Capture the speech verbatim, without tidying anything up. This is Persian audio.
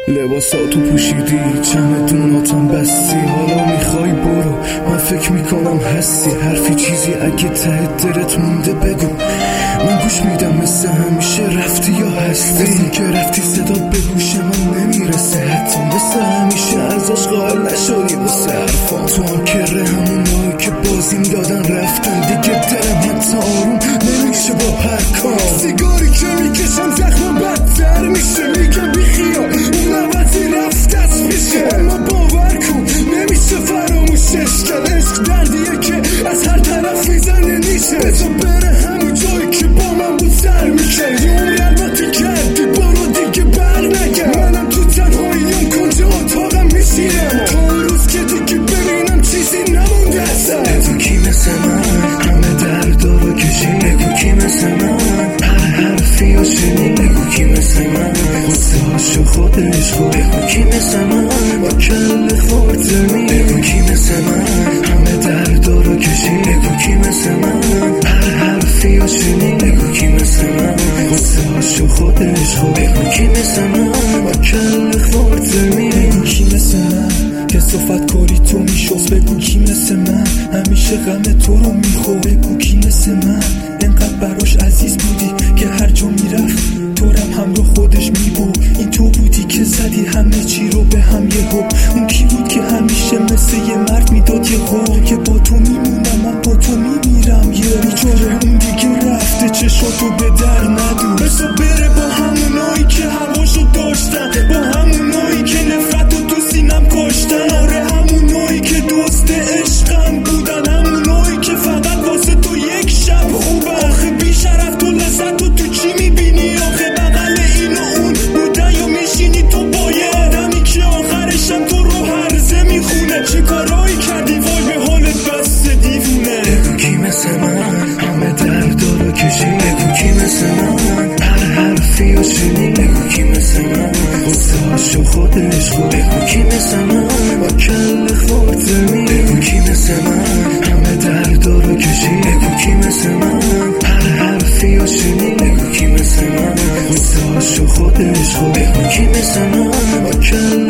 لباساتو پوشیدی، چمدوناتم بستی، حالا میخوای برو، من فکر میکنم هستی. حرفی چیزی اگه ته دلت مونده بگو، من گوش میدم. مثل همیشه رفتی یا هستی؟ مثل که رفتی صدا به گوش من نمیرسه، حتی مثل همیشه ازش قائل نشدی واسه حرفام. تو هم کره همونایی که بازیم دادن رفتن دیگه، دلم حتی آروم نمیشه با هر کام. سیگاری که میکشم زخم بدتر میشه، میگم بیخیال اون عوضی رفت دست میشه. اما باور کن نمیشه فراموشش کرد، عشق دردیه که از هر طرف میزنه نیشه. بذار بره همون جایی که با من بود سر میکرد، یه عمری البته کردی برو دیگه بر نگرد. منم تو تنهاییم کنج اتاقم میشینم تا اون روز که دیگه ببینم چیزی نمونده اصلا. بگو کی مثل من همه دردا رو کشید، بگو کی مثل من هر حرفی رو شنید، بگو کی مثل من غصه هاشو خودش خود، بگو کی مثل من با کل خورده می، بگو کی مثل من همه دردا رو کشید، بگو کی مثل من هر حرفی رو شنید، بگو کی مثل من غصه هاشو خودش خود، بگو کی مثل من با کل خورده می، بگو کی مثل من که صفت کاری تو میشست، بگو کی مثل من همیشه غم تو رو میخور، بگو کی مثل من انقدر براش عزیز بودی که هر جا میرفت تو رم همراه خودش میبود. این تو بودی که زدی همه چی رو به هم یهو، اون کی بود که همیشه مثل یه مرد میداد یه قول که با تو میمونم من با تو میمیرم. یه بیچاره اون دیگه رفته چشاتو به در ندون، بسا بره با همونایی که هواشو داشتن، با همونایی که نفرتو تو سینم کاشتن. آره همونایی که دوست عشقم بودن، همونایی که فقط واسه تو یک شب خوبه. آخه بیشرف تو لذت تو تو چی میبینی؟ آخه بغل این و اون بودن یا میشینی تو با یه آدمی که آخرشم تو رو هرزه میخونه. چه کارایی کردی وای به حالت بس دیوونه؟ بگو کی مثل من همه دردا رو کشید، بگو کی مثل من هر حرفی رو شنید، بگو کی مثل من غصه هاشو خودش خود، بگو کی مثل من با کل خورده می، بگو کی مثل من همه دردا رو کشید، بگو کی مثل من هر حرفی رو شنید، بگو کی مثل من غصه هاشو خودش خود، بگو کی مثل من با کل